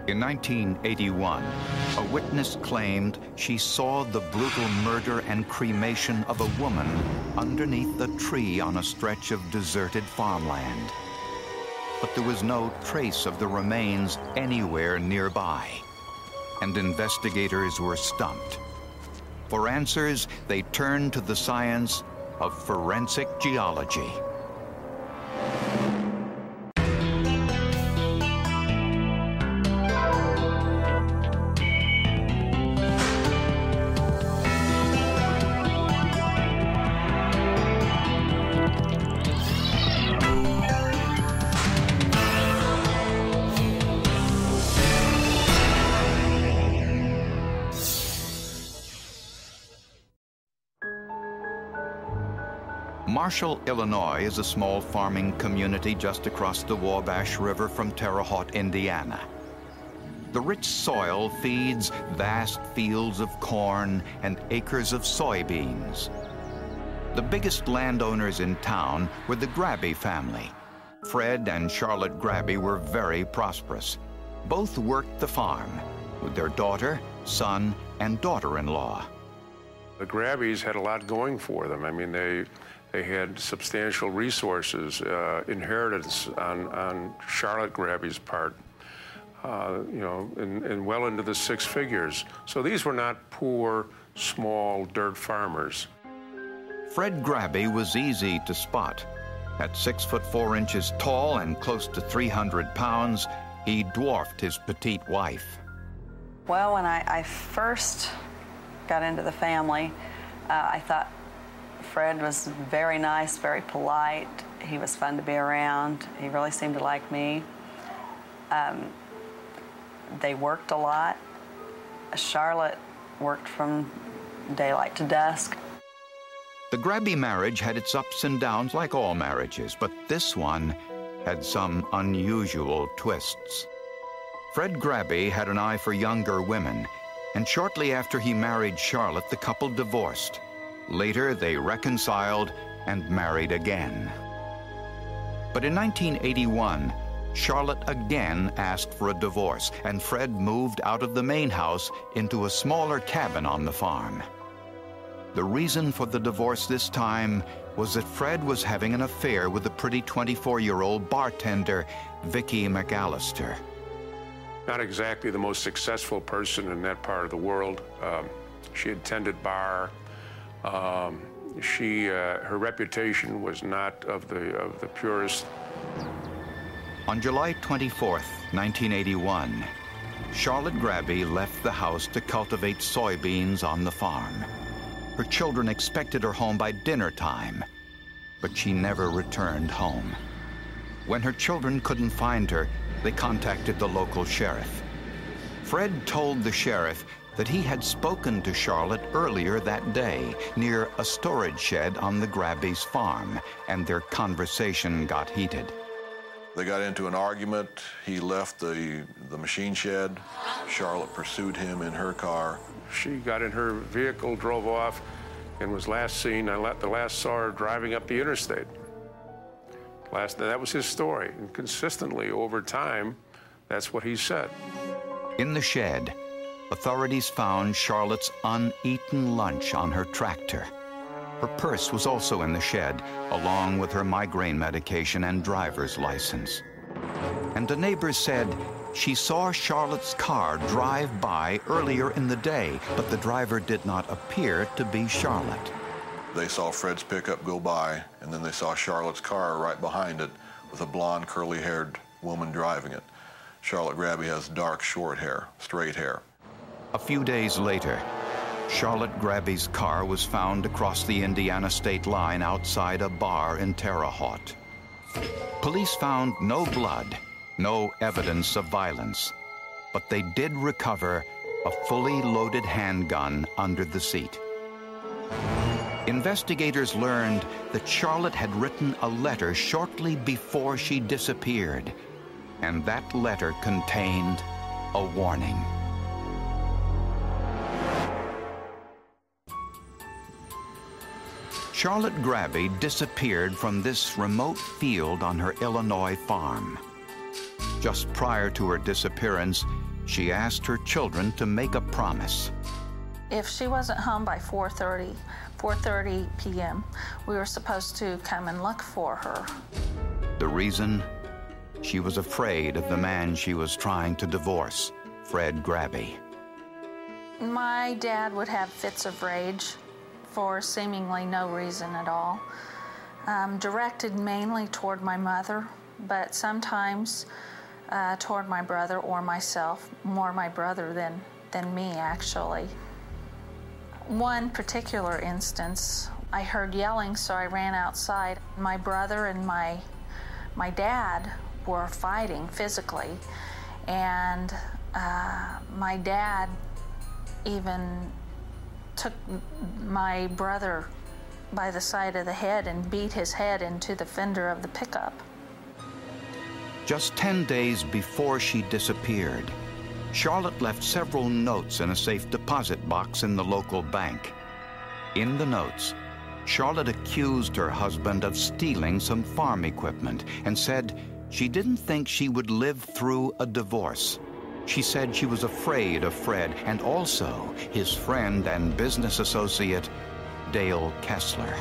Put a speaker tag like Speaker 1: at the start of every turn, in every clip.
Speaker 1: In 1981, a witness claimed she saw the brutal murder and cremation of a woman underneath a tree on a stretch of deserted farmland. But there was no trace of the remains anywhere nearby, and investigators were stumped. For answers, they turned to the science of forensic geology. Marshall, Illinois is a small farming community just across the Wabash River from Terre Haute, Indiana. The rich soil feeds vast fields of corn and acres of soybeans. The biggest landowners in town were the Grabby family. Fred and Charlotte Grabby were very prosperous. Both worked the farm with their daughter, son, and daughter-in-law.
Speaker 2: The Grabbys had a lot going for them. I mean, they had substantial resources, inheritance on Charlotte Grabby's part, and well into the six figures. So these were not poor, small dirt farmers.
Speaker 1: Fred Grabby was easy to spot. At 6'4" tall and close to 300 pounds, he dwarfed his petite wife.
Speaker 3: Well, when I first got into the family, I thought Fred was very nice, very polite. He was fun to be around. He really seemed to like me. They worked a lot. Charlotte worked from daylight to dusk.
Speaker 1: The Grabby marriage had its ups and downs like all marriages, but this one had some unusual twists. Fred Grabby had an eye for younger women, and shortly after he married Charlotte, the couple divorced. Later, they reconciled and married again. But in 1981, Charlotte again asked for a divorce, and Fred moved out of the main house into a smaller cabin on the farm. The reason for the divorce this time was that Fred was having an affair with the pretty 24-year-old bartender, Vicki McAllister.
Speaker 2: Not exactly the most successful person in that part of the world. She had tended bar. Her reputation was not of the purest.
Speaker 1: On July 24th, 1981, Charlotte Grabby left the house to cultivate soybeans on the farm. Her children expected her home by dinner time, but she never returned home. When her children couldn't find her, they contacted the local sheriff. Fred told the sheriff that he had spoken to Charlotte earlier that day near a storage shed on the Grabby's farm, and their conversation got heated.
Speaker 4: They got into an argument. He left the machine shed. Charlotte pursued him in her car.
Speaker 2: She got in her vehicle, drove off, and was last seen. The last saw her driving up the interstate. That was his story, and consistently over time, that's what he said.
Speaker 1: In the shed, authorities found Charlotte's uneaten lunch on her tractor. Her purse was also in the shed, along with her migraine medication and driver's license. And the neighbors said she saw Charlotte's car drive by earlier in the day, but the driver did not appear to be Charlotte.
Speaker 4: They saw Fred's pickup go by, and then they saw Charlotte's car right behind it with a blonde, curly-haired woman driving it. Charlotte Grabby has dark, short hair, straight hair.
Speaker 1: A few days later, Charlotte Grabby's car was found across the Indiana state line outside a bar in Terre Haute. Police found no blood, no evidence of violence, but they did recover a fully loaded handgun under the seat. Investigators learned that Charlotte had written a letter shortly before she disappeared, and that letter contained a warning. Charlotte Grabby disappeared from this remote field on her Illinois farm. Just prior to her disappearance, she asked her children to make a promise.
Speaker 5: If she wasn't home by 4:30 p.m., we were supposed to come and look for her.
Speaker 1: The reason? She was afraid of the man she was trying to divorce, Fred Grabby.
Speaker 5: My dad would have fits of rage for seemingly no reason at all, directed mainly toward my mother, but sometimes toward my brother or myself, more my brother than me, actually. One particular instance, I heard yelling, so I ran outside. My brother and my dad were fighting physically, and my dad even took my brother by the side of the head and beat his head into the fender of the pickup.
Speaker 1: Just 10 days before she disappeared, Charlotte left several notes in a safe deposit box in the local bank. In the notes, Charlotte accused her husband of stealing some farm equipment and said she didn't think she would live through a divorce. She said she was afraid of Fred and also his friend and business associate, Dale Kessler.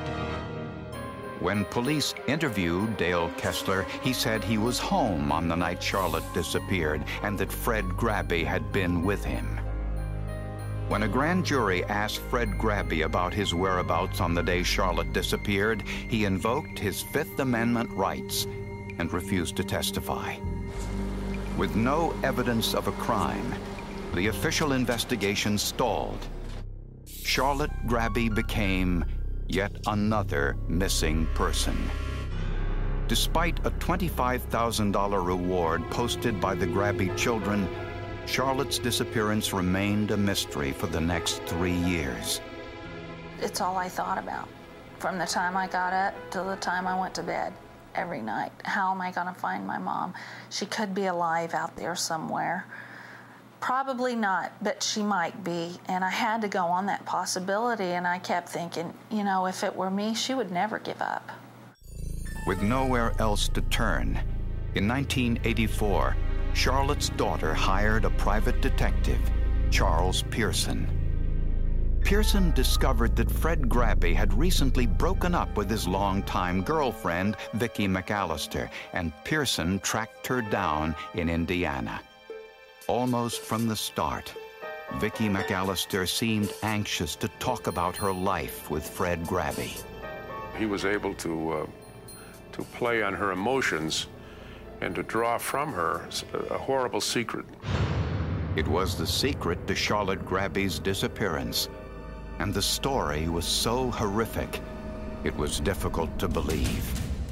Speaker 1: When police interviewed Dale Kessler, he said he was home on the night Charlotte disappeared and that Fred Grabby had been with him. When a grand jury asked Fred Grabby about his whereabouts on the day Charlotte disappeared, he invoked his Fifth Amendment rights and refused to testify. With no evidence of a crime, the official investigation stalled. Charlotte Grabby became yet another missing person. Despite a $25,000 reward posted by the Grabby children, Charlotte's disappearance remained a mystery for the next 3 years.
Speaker 5: It's all I thought about from the time I got up till the time I went to bed every night. How am I going to find my mom? She could be alive out there somewhere. Probably not, but she might be. And I had to go on that possibility, and I kept thinking, you know, if it were me, she would never give up.
Speaker 1: With nowhere else to turn, in 1984, Charlotte's daughter hired a private detective, Charles Pearson. Pearson discovered that Fred Grabby had recently broken up with his longtime girlfriend, Vicki McAllister, and Pearson tracked her down in Indiana. Almost from the start, Vicki McAllister seemed anxious to talk about her life with Fred Grabby.
Speaker 2: He was able to play on her emotions and to draw from her a horrible secret.
Speaker 1: It was the secret to Charlotte Grabby's disappearance, and the story was so horrific, it was difficult to believe.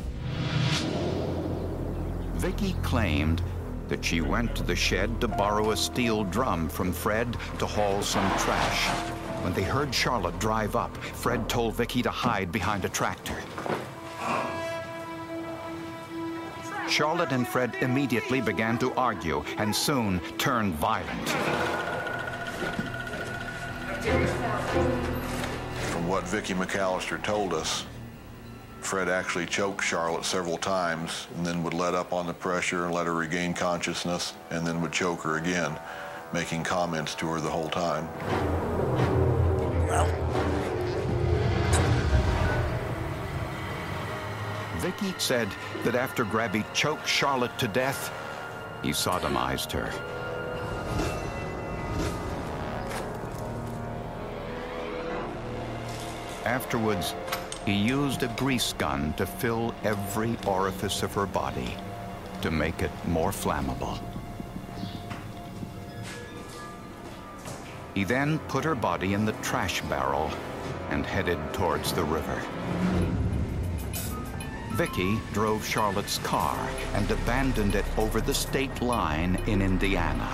Speaker 1: Vicki claimed that she went to the shed to borrow a steel drum from Fred to haul some trash. When they heard Charlotte drive up, Fred told Vicki to hide behind a tractor. Charlotte and Fred immediately began to argue and soon turned violent.
Speaker 4: From what Vicki McAllister told us, Fred actually choked Charlotte several times and then would let up on the pressure and let her regain consciousness and then would choke her again, making comments to her the whole time.
Speaker 1: Vicki said that after Grabby choked Charlotte to death, he sodomized her. Afterwards, he used a grease gun to fill every orifice of her body to make it more flammable. He then put her body in the trash barrel and headed towards the river. Vicki drove Charlotte's car and abandoned it over the state line in Indiana.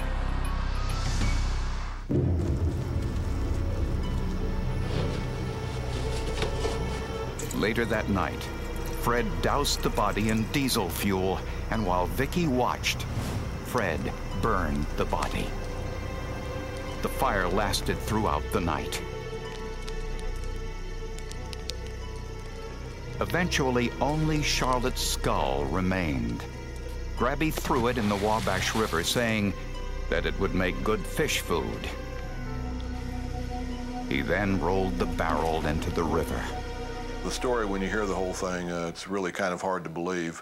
Speaker 1: Later that night, Fred doused the body in diesel fuel, and while Vicki watched, Fred burned the body. The fire lasted throughout the night. Eventually, only Charlotte's skull remained. Grabby threw it in the Wabash River, saying, that it would make good fish food. He then rolled the barrel into the river.
Speaker 4: The story, when you hear the whole thing, it's really kind of hard to believe.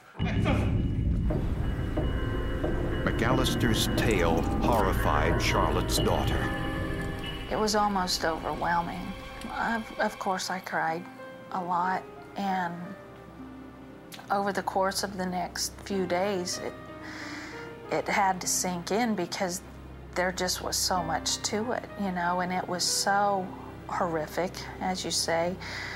Speaker 1: McAllister's tale horrified Charlotte's daughter.
Speaker 5: It was almost overwhelming. Of course, I cried a lot, and over the course of the next few days, it had to sink in because there just was so much to it, you know, and it was so horrific, as you say.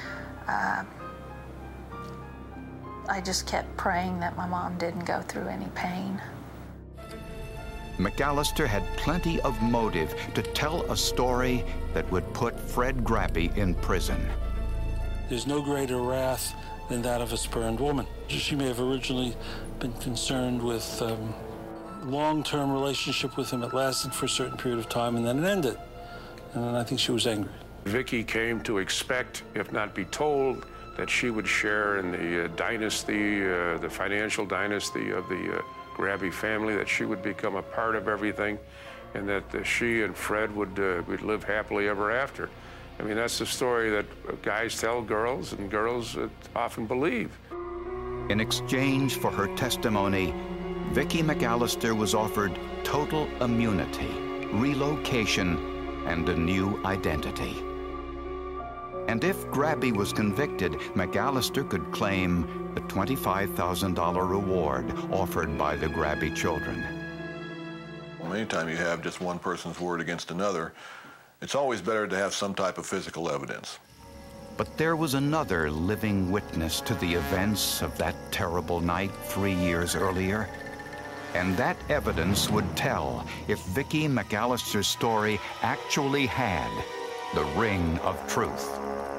Speaker 5: I just kept praying that my mom didn't go through any pain.
Speaker 1: McAllister had plenty of motive to tell a story that would put Fred Grabby in prison.
Speaker 6: There's no greater wrath than that of a spurned woman. She may have originally been concerned with long-term relationship with him. It lasted for a certain period of time, and then it ended. And then I think she was angry.
Speaker 2: Vicky came to expect, if not be told, that she would share in the dynasty, the financial dynasty of the Grabby family, that she would become a part of everything, and that she and Fred would live happily ever after. I mean, that's the story that guys tell girls, and girls often believe.
Speaker 1: In exchange for her testimony, Vicky McAllister was offered total immunity, relocation, and a new identity. And if Grabby was convicted, McAllister could claim the $25,000 reward offered by the Grabby children.
Speaker 4: Well, anytime you have just one person's word against another, it's always better to have some type of physical evidence.
Speaker 1: But there was another living witness to the events of that terrible night 3 years earlier. And that evidence would tell if Vicky McAllister's story actually had the ring of truth.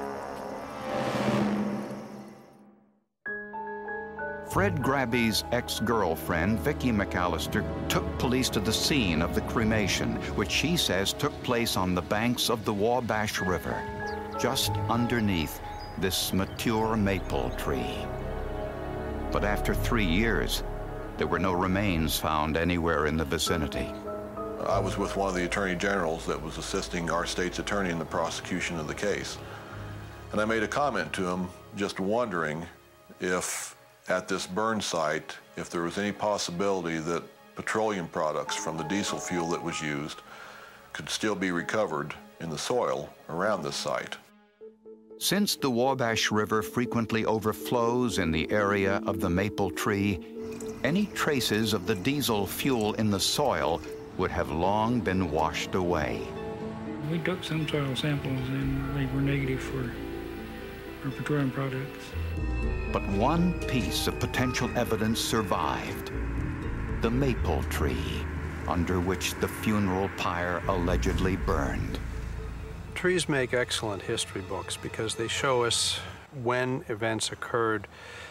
Speaker 1: Fred Grabby's ex-girlfriend, Vicky McAllister, took police to the scene of the cremation, which she says took place on the banks of the Wabash River, just underneath this mature maple tree. But after 3 years, there were no remains found anywhere in the vicinity.
Speaker 4: I was with one of the attorney generals that was assisting our state's attorney in the prosecution of the case. And I made a comment to him, just wondering if at this burn site, if there was any possibility that petroleum products from the diesel fuel that was used could still be recovered in the soil around this site.
Speaker 1: Since the Wabash River frequently overflows in the area of the maple tree, any traces of the diesel fuel in the soil would have long been washed away.
Speaker 7: We took some soil samples and they were negative for petroleum products.
Speaker 1: But one piece of potential evidence survived: the maple tree under which the funeral pyre allegedly burned.
Speaker 8: Trees make excellent history books because they show us when events occurred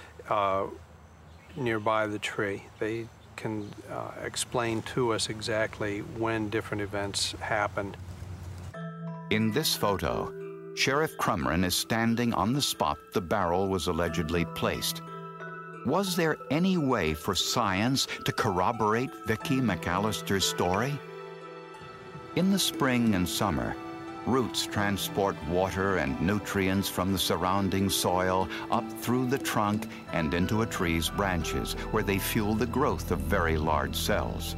Speaker 8: nearby the tree. They can explain to us exactly when different events happened.
Speaker 1: In this photo, Sheriff Crumrin is standing on the spot the barrel was allegedly placed. Was there any way for science to corroborate Vicky McAllister's story? In the spring and summer, roots transport water and nutrients from the surrounding soil up through the trunk and into a tree's branches, where they fuel the growth of very large cells.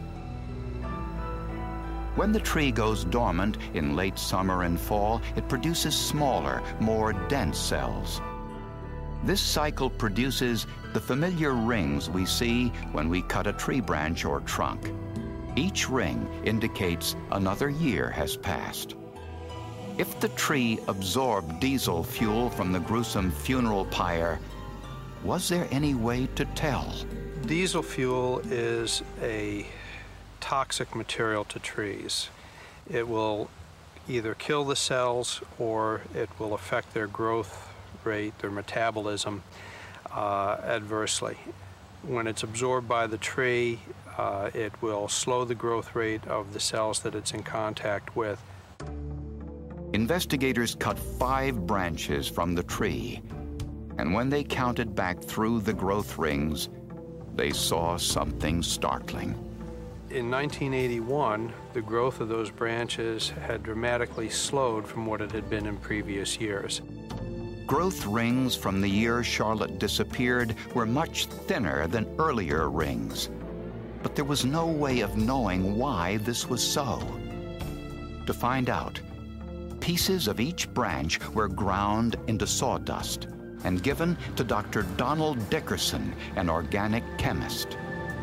Speaker 1: When the tree goes dormant in late summer and fall, it produces smaller, more dense cells. This cycle produces the familiar rings we see when we cut a tree branch or trunk. Each ring indicates another year has passed. If the tree absorbed diesel fuel from the gruesome funeral pyre, was there any way to tell?
Speaker 8: Diesel fuel is a toxic material to trees. It will either kill the cells or it will affect their growth rate, their metabolism adversely. When it's absorbed by the tree, it will slow the growth rate of the cells that it's in contact with.
Speaker 1: Investigators cut 5 branches from the tree, and when they counted back through the growth rings, they saw something startling.
Speaker 8: In 1981, the growth of those branches had dramatically slowed from what it had been in previous years.
Speaker 1: Growth rings from the year Charlotte disappeared were much thinner than earlier rings. But there was no way of knowing why this was so. To find out, pieces of each branch were ground into sawdust and given to Dr. Donald Dickerson, an organic chemist.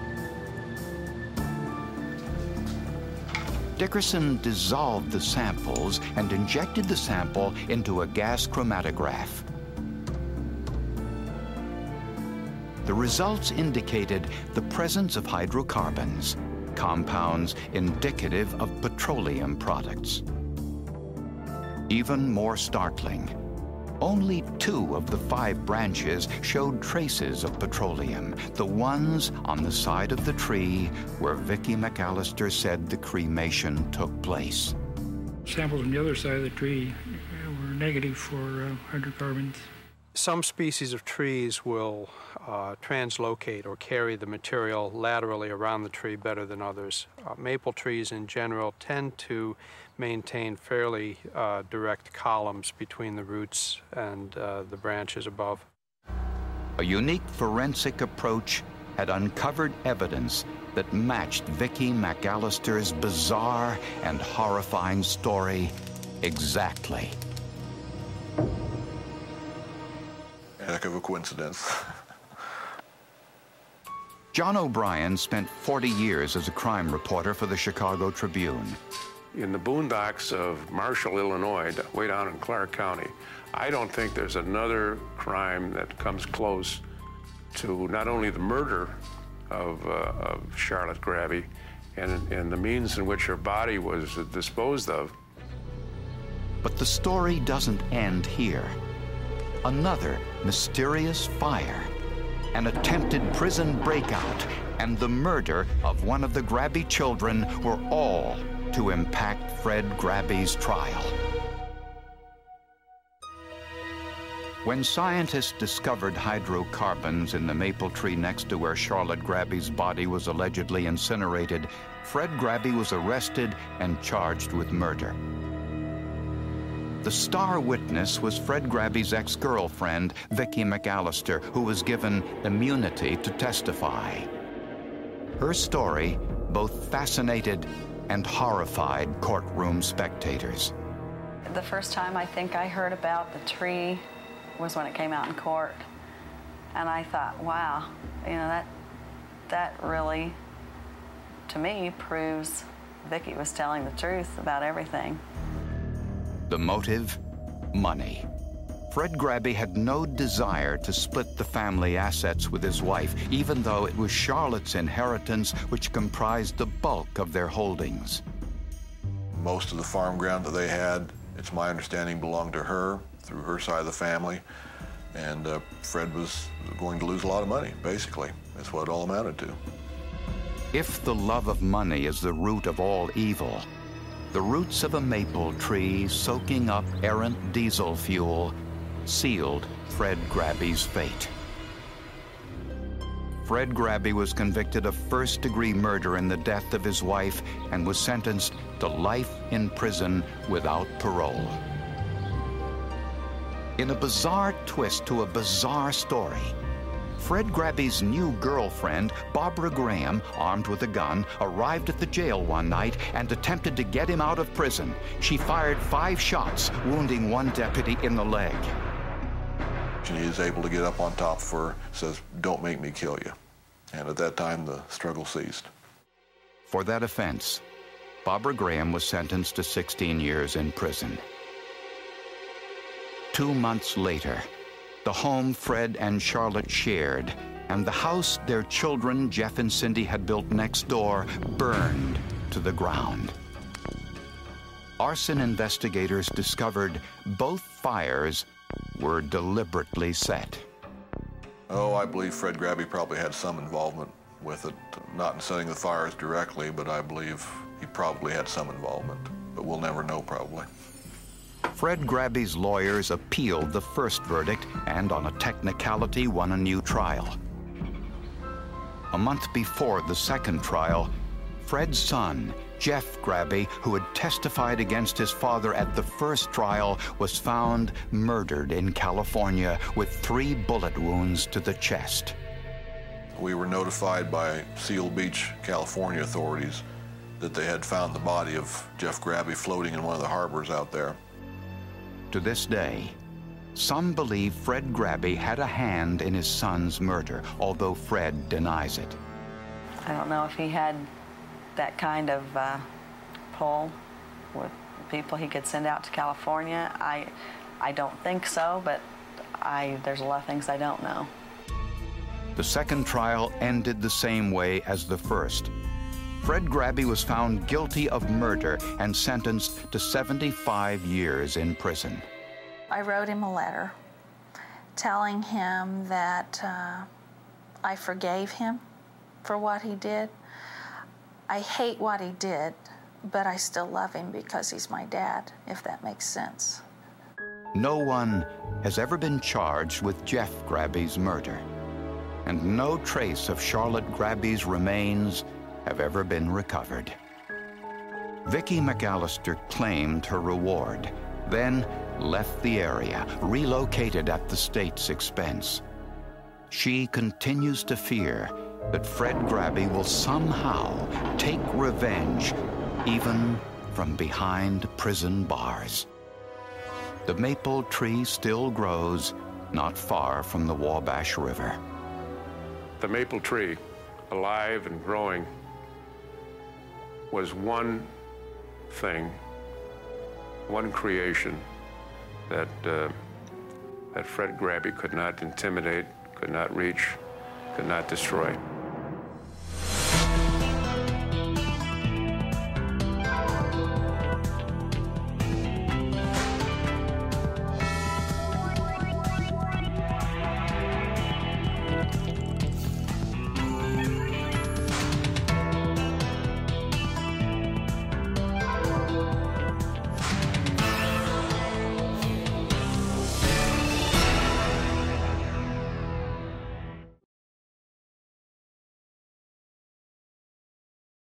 Speaker 1: Dickerson dissolved the samples and injected the sample into a gas chromatograph. The results indicated the presence of hydrocarbons, compounds indicative of petroleum products. Even more startling, only 2 of the 5 branches showed traces of petroleum, the ones on the side of the tree where Vicki McAllister said the cremation took place.
Speaker 7: Samples on the other side of the tree were negative for hydrocarbons.
Speaker 8: Some species of trees will translocate or carry the material laterally around the tree better than others. Maple trees in general tend to maintain fairly direct columns between the roots and the branches above.
Speaker 1: A unique forensic approach had uncovered evidence that matched Vicki McAllister's bizarre and horrifying story exactly.
Speaker 4: Heck of a coincidence.
Speaker 1: John O'Brien spent 40 years as a crime reporter for the Chicago Tribune.
Speaker 2: In the boondocks of Marshall, Illinois, way down in Clark County, I don't think there's another crime that comes close to not only the murder of Charlotte Grabbe and the means in which her body was disposed of.
Speaker 1: But the story doesn't end here. Another mysterious fire, an attempted prison breakout, and the murder of one of the Grabbe children were all to impact Fred Grabbe's trial. When scientists discovered hydrocarbons in the maple tree next to where Charlotte Grabbe's body was allegedly incinerated, Fred Grabbe was arrested and charged with murder. The star witness was Fred Grabbe's ex-girlfriend, Vicki McAllister, who was given immunity to testify. Her story both fascinated and horrified courtroom spectators.
Speaker 3: The first time I think I heard about the tree was when it came out in court. And I thought, wow, you know, that really, to me, proves Vicki was telling the truth about everything.
Speaker 1: The motive? Money. Fred Grabbe had no desire to split the family assets with his wife, even though it was Charlotte's inheritance which comprised the bulk of their holdings.
Speaker 4: Most of the farm ground that they had, it's my understanding, belonged to her through her side of the family. And Fred was going to lose a lot of money, basically. That's what it all amounted to.
Speaker 1: If the love of money is the root of all evil, the roots of a maple tree soaking up errant diesel fuel sealed Fred Grabbe's fate. Fred Grabbe was convicted of first-degree murder in the death of his wife and was sentenced to life in prison without parole. In a bizarre twist to a bizarre story, Fred Grabbe's new girlfriend, Barbara Graham, armed with a gun, arrived at the jail one night and attempted to get him out of prison. She fired 5 shots, wounding one deputy in the leg.
Speaker 4: He is able to get up on top of her, says, "Don't make me kill you." And at that time, the struggle ceased.
Speaker 1: For that offense, Barbara Graham was sentenced to 16 years in prison. 2 months later, the home Fred and Charlotte shared and the house their children, Jeff and Cindy, had built next door burned to the ground. Arson investigators discovered both fires were deliberately set.
Speaker 4: Oh, I believe Fred Grabbe probably had some involvement with it, not in setting the fires directly, but I believe he probably had some involvement. But we'll never know, probably.
Speaker 1: Fred Grabbe's lawyers appealed the first verdict and, on a technicality, won a new trial. A month before the second trial, Fred's son, Jeff Grabby, who had testified against his father at the first trial, was found murdered in California with 3 bullet wounds to the chest.
Speaker 4: We were notified by Seal Beach, California authorities that they had found the body of Jeff Grabby floating in one of the harbors out there.
Speaker 1: To this day, some believe Fred Grabby had a hand in his son's murder, although Fred denies it.
Speaker 3: I don't know if he had that kind of pull with people he could send out to California. I don't think so, but there's a lot of things I don't know.
Speaker 1: The second trial ended the same way as the first. Fred Grabby was found guilty of murder and sentenced to 75 years in prison.
Speaker 5: I wrote him a letter telling him that I forgave him for what he did. I hate what he did, but I still love him because he's my dad, if that makes sense.
Speaker 1: No one has ever been charged with Jeff Grabby's murder, and no trace of Charlotte Grabby's remains have ever been recovered. Vicki McAllister claimed her reward, then left the area, relocated at the state's expense. She continues to fear that Fred Grabby will somehow take revenge, even from behind prison bars. The maple tree still grows not far from the Wabash River.
Speaker 2: The maple tree, alive and growing, was one thing, one creation that Fred Grabby could not intimidate, could not reach, could not destroy.